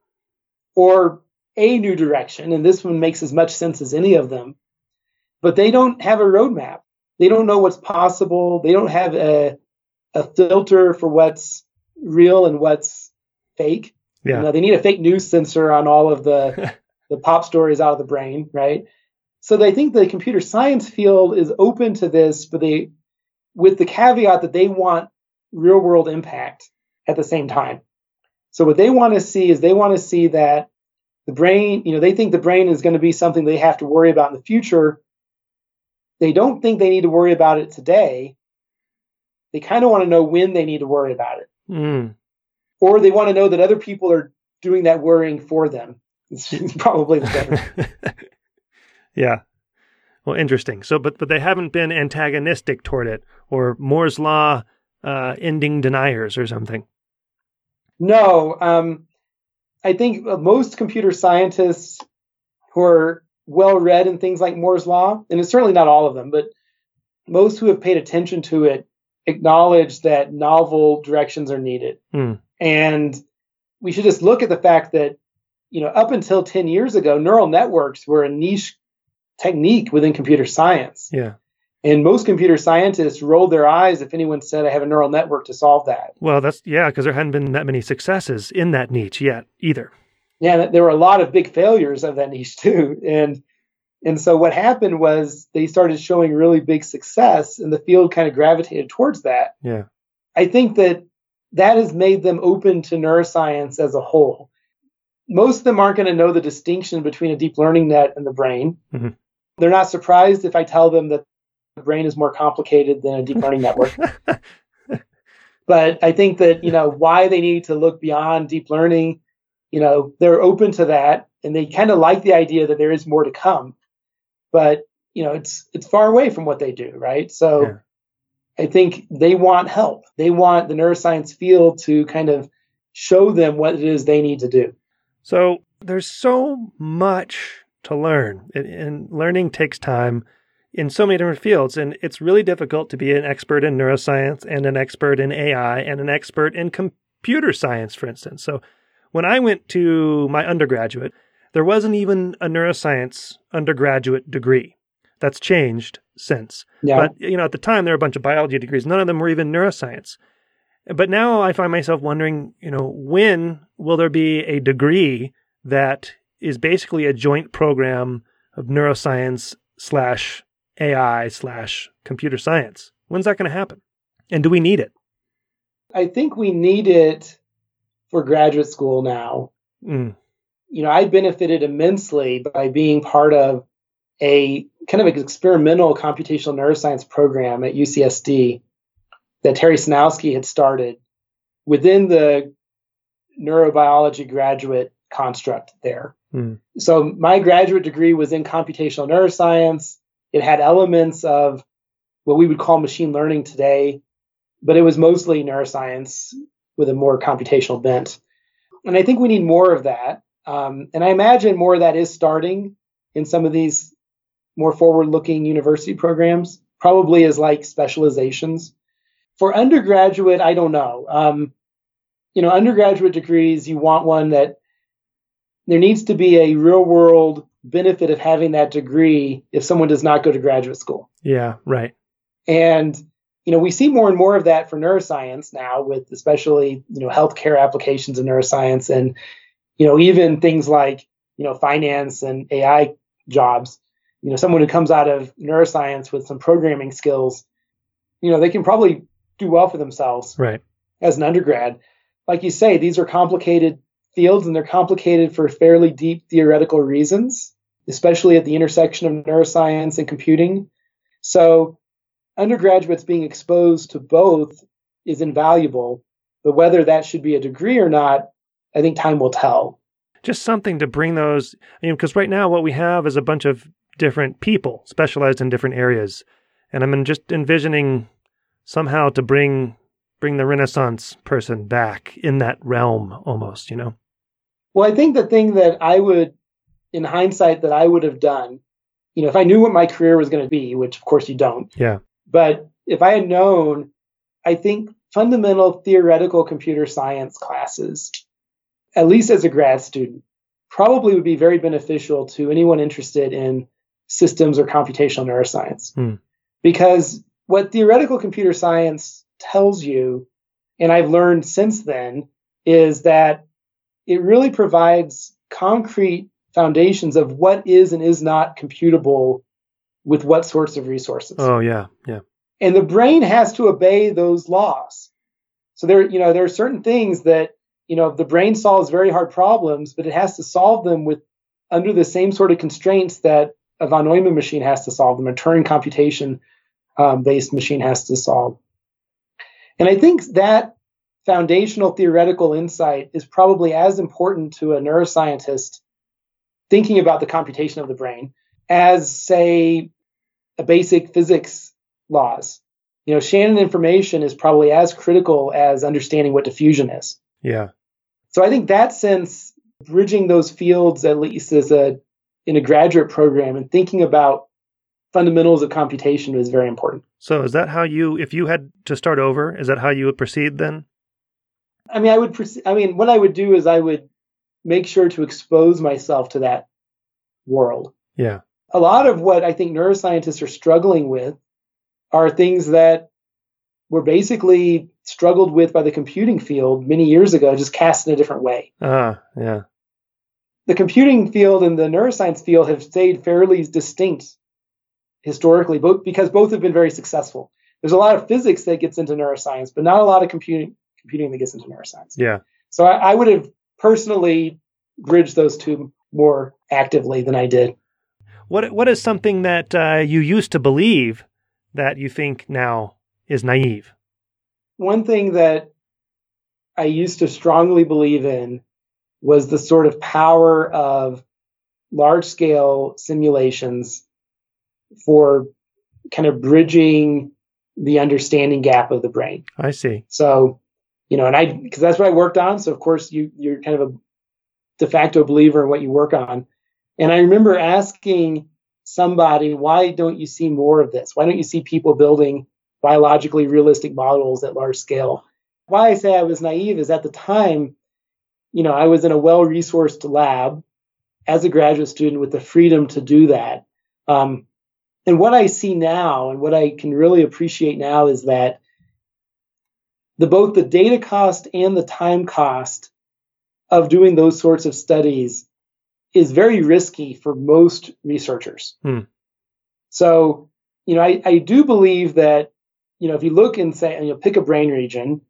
or a new direction. And this one makes as much sense as any of them. But they don't have a roadmap. They don't know what's possible. They don't have a filter for what's real and what's fake. Yeah. They need a fake news censor on all of the pop stories out of the brain, right? So they think the computer science field is open to this, but with the caveat that they want real world impact at the same time. So what they want to see is that the brain, they think the brain is going to be something they have to worry about in the future. They don't think they need to worry about it today. They kind of want to know when they need to worry about it. Mm. Or they want to know that other people are doing that worrying for them. It's probably the better. Yeah. Well, interesting. So, but they haven't been antagonistic toward it, or Moore's law ending deniers or something. No. I think most computer scientists who are well-read in things like Moore's law, and it's certainly not all of them, but most who have paid attention to it acknowledge that novel directions are needed. Mm. And we should just look at the fact that, up until 10 years ago, neural networks were a niche technique within computer science. Yeah. And most computer scientists rolled their eyes if anyone said, I have a neural network to solve that. Well, because there hadn't been that many successes in that niche yet either. Yeah, there were a lot of big failures of that niche too. And so what happened was they started showing really big success, and the field kind of gravitated towards that. Yeah. I think that has made them open to neuroscience as a whole. Most of them aren't going to know the distinction between a deep learning net and the brain. Mm-hmm. They're not surprised if I tell them that the brain is more complicated than a deep learning network. But I think that, why they need to look beyond deep learning, they're open to that, and they kind of like the idea that there is more to come. But, it's far away from what they do, right? So yeah. I think they want help. They want the neuroscience field to kind of show them what it is they need to do. So there's so much to learn, and learning takes time in so many different fields. And it's really difficult to be an expert in neuroscience and an expert in AI and an expert in computer science, for instance. So when I went to my undergraduate, there wasn't even a neuroscience undergraduate degree. That's changed since. Yeah. But, at the time, there were a bunch of biology degrees. None of them were even neuroscience. But now I find myself wondering, when will there be a degree that is basically a joint program of neuroscience / AI / computer science? When's that going to happen? And do we need it? I think we need it for graduate school now. Mm. I benefited immensely by being part of a kind of experimental computational neuroscience program at UCSD that Terry Sinowski had started within the neurobiology graduate construct there. Mm. So my graduate degree was in computational neuroscience. It had elements of what we would call machine learning today, but it was mostly neuroscience with a more computational bent. And I think we need more of that. And I imagine more of that is starting in some of these more forward-looking university programs, probably as like specializations. For undergraduate, I don't know. Undergraduate degrees, you want one that there needs to be a real-world benefit of having that degree if someone does not go to graduate school. Yeah, right. And, we see more and more of that for neuroscience now, with especially, healthcare applications in neuroscience, and, even things like, finance and AI jobs. Someone who comes out of neuroscience with some programming skills, they can probably do well for themselves, right, as an undergrad. Like you say, these are complicated fields, and they're complicated for fairly deep theoretical reasons, especially at the intersection of neuroscience and computing. So undergraduates being exposed to both is invaluable, but whether that should be a degree or not, I think time will tell. Just something to bring those, because right now what we have is a bunch of different people specialized in different areas. And I'm just envisioning somehow to bring the Renaissance person back in that realm almost, Well, I think the thing that I would, in hindsight, that I would have done, if I knew what my career was going to be, which of course you don't. Yeah. But if I had known, I think fundamental theoretical computer science classes, at least as a grad student, probably would be very beneficial to anyone interested in systems or computational neuroscience. Because what theoretical computer science tells you, and I've learned since then, is that it really provides concrete foundations of what is and is not computable with what sorts of resources. Oh, yeah, yeah. And the brain has to obey those laws. So there are certain things that, the brain solves very hard problems, but it has to solve them under the same sort of constraints that a von Neumann machine has to solve them, a Turing computation based machine has to solve. And I think that foundational theoretical insight is probably as important to a neuroscientist thinking about the computation of the brain as, say, a basic physics laws. Shannon information is probably as critical as understanding what diffusion is. Yeah. So I think that sense, bridging those fields, at least in a graduate program, and thinking about fundamentals of computation is very important. So is that how if you had to start over, is that how you would proceed then? What I would do is I would make sure to expose myself to that world. Yeah. A lot of what I think neuroscientists are struggling with are things that were basically struggled with by the computing field many years ago, just cast in a different way. Yeah. The computing field and the neuroscience field have stayed fairly distinct historically, because both have been very successful. There's a lot of physics that gets into neuroscience, but not a lot of computing that gets into neuroscience. Yeah. So I would have personally bridged those two more actively than I did. What is something that you used to believe that you think now is naive? One thing that I used to strongly believe in was the sort of power of large-scale simulations for kind of bridging the understanding gap of the brain. I see. So, because that's what I worked on. So of course you're kind of a de facto believer in what you work on. And I remember asking somebody, why don't you see more of this? Why don't you see people building biologically realistic models at large scale? Why I say I was naive is at the time, I was in a well-resourced lab as a graduate student with the freedom to do that. And what I see now and what I can really appreciate now is that both the data cost and the time cost of doing those sorts of studies is very risky for most researchers. So, I do believe that, if you look and say, pick a brain region,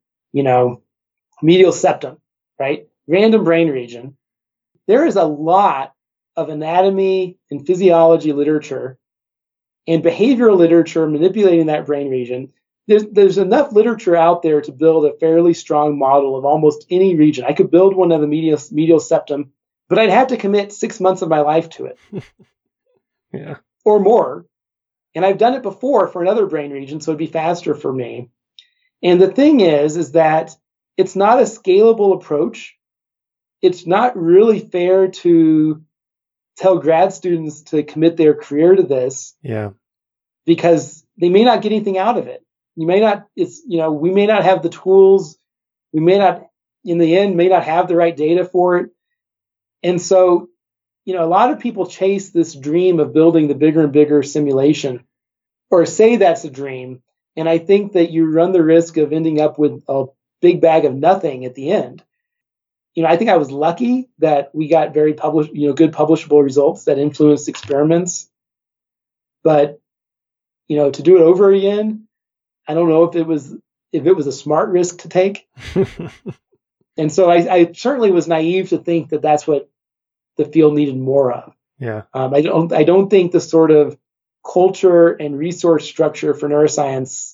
medial septum, right? Random brain region, there is a lot of anatomy and physiology literature and behavioral literature manipulating that brain region. There's enough literature out there to build a fairly strong model of almost any region. I could build one of the medial septum, but I'd have to commit 6 months of my life to it. Yeah. Or more. And I've done it before for another brain region, so it'd be faster for me. And the thing is that it's not a scalable approach. It's not really fair to tell grad students to commit their career to this. Yeah. Because they may not get anything out of it. We may not have the tools. We may not, in the end, may not have the right data for it. And so, a lot of people chase this dream of building the bigger and bigger simulation, or say that's a dream. And I think that you run the risk of ending up with a big bag of nothing at the end. I think I was lucky that we got very good publishable results that influenced experiments. But, to do it over again, I don't know if it was a smart risk to take. And so I certainly was naive to think that that's what the field needed more of. Yeah. I don't think the sort of culture and resource structure for neuroscience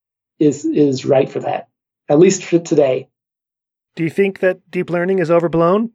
is right for that, at least for today. Do you think that deep learning is overblown?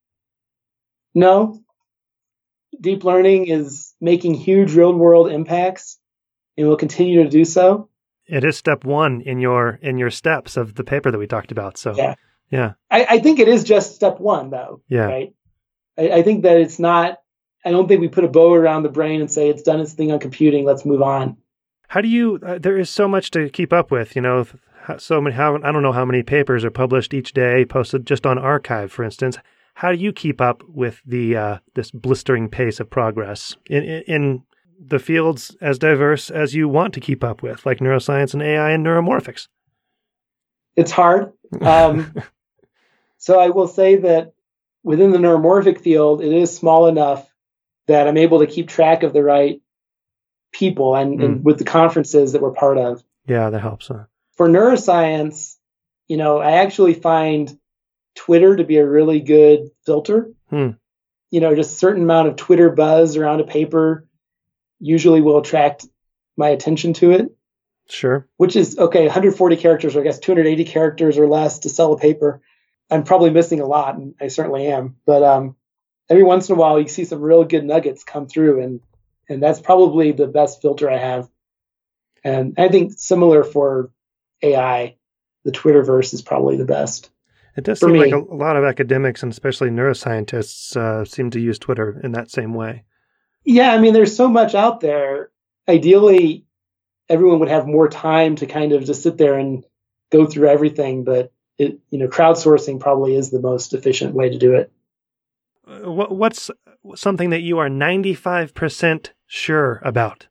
No. Deep learning is making huge real world impacts and will continue to do so. It is step one in your steps of the paper that we talked about. So yeah. I think it is just step one though. Yeah. Right. I think that it's not. I don't think we put a bow around the brain and say it's done its thing on computing. Let's move on. How do you? There is so much to keep up with. So many. I don't know how many papers are published each day, posted just on arXiv, for instance. How do you keep up with the this blistering pace of progress in the fields as diverse as you want to keep up with, like neuroscience and AI and neuromorphics? It's hard. So I will say that within the neuromorphic field, it is small enough that I'm able to keep track of the right people and with the conferences that we're part of. Yeah, that helps. Huh? For neuroscience, I actually find Twitter to be a really good filter. Just a certain amount of Twitter buzz around a paper usually will attract my attention to it. Sure. Which is, 140 characters, or I guess 280 characters or less to sell a paper. I'm probably missing a lot, and I certainly am. But every once in a while, you see some real good nuggets come through, and that's probably the best filter I have. And I think similar for AI, the Twitterverse is probably the best. It does seem like a lot of academics, and especially neuroscientists, seem to use Twitter in that same way. Yeah, there's so much out there. Ideally, everyone would have more time to kind of just sit there and go through everything, but crowdsourcing probably is the most efficient way to do it. What's something that you are 95% sure about?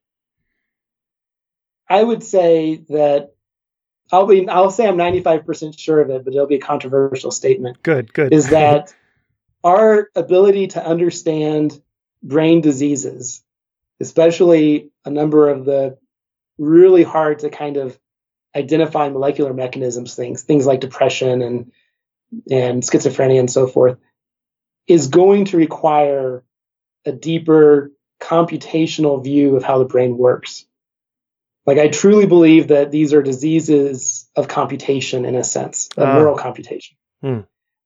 I would say that I'll say I'm 95% sure of it, but it'll be a controversial statement. Good. Is that our ability to understand brain diseases, especially a number of the really hard to kind of identify molecular mechanisms, things like depression and schizophrenia and so forth, is going to require a deeper computational view of how the brain works. Like, I truly believe that these are diseases of computation, in a sense, of neural computation. And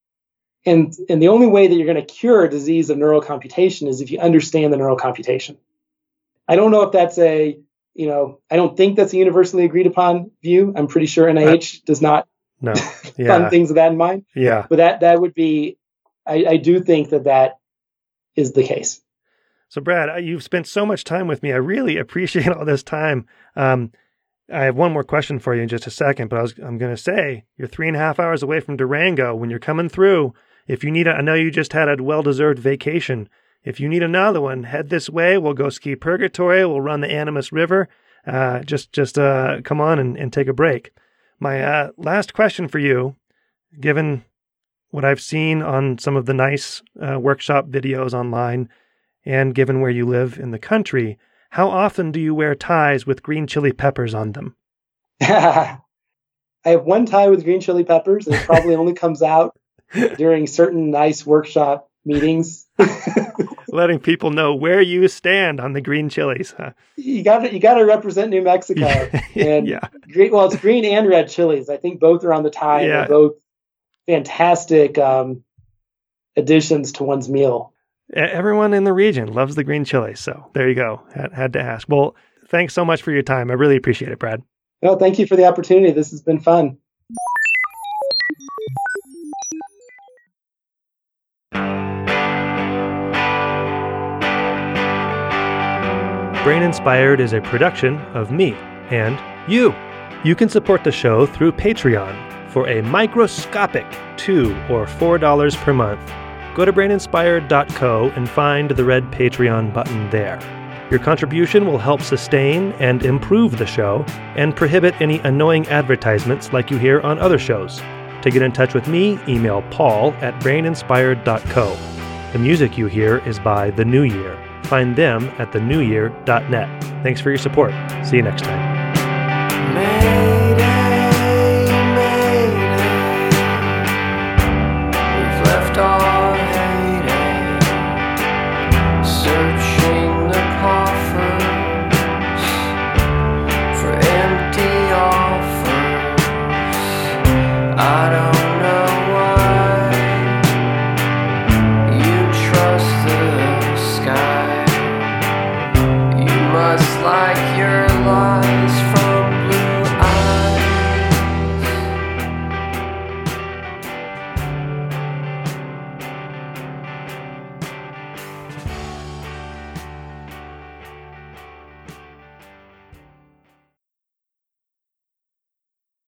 the only way that you're going to cure a disease of neural computation is if you understand the neural computation. I don't know if that's I don't think that's a universally agreed upon view. I'm pretty sure NIH does not fund things with that in mind. Yeah. But that would be, I do think that is the case. So, Brad, you've spent so much time with me. I really appreciate all this time. I have one more question for you in just a second, but I'm going to say you're 3.5 hours away from Durango. When you're coming through, if you need I know you just had a well-deserved vacation. If you need another one, head this way. We'll go ski Purgatory. We'll run the Animas River. Just come on and take a break. My last question for you, given what I've seen on some of the nice workshop videos online, and given where you live in the country, how often do you wear ties with green chili peppers on them? I have one tie with green chili peppers, and it probably only comes out during certain nice workshop meetings. Letting people know where you stand on the green chilies. Huh? You got to represent New Mexico. And it's green and red chilies. I think both are on the tie. And they're both fantastic additions to one's meal. Everyone in the region loves the green chili. So there you go. Had to ask. Well, thanks so much for your time. I really appreciate it, Brad. Well, thank you for the opportunity. This has been fun. Brain Inspired is a production of me and you. You can support the show through Patreon for a microscopic $2 or $4 per month. Go to braininspired.co and find the red Patreon button there. Your contribution will help sustain and improve the show and prohibit any annoying advertisements like you hear on other shows. To get in touch with me, email paul@braininspired.co. The music you hear is by The New Year. Find them at thenewyear.net. Thanks for your support. See you next time.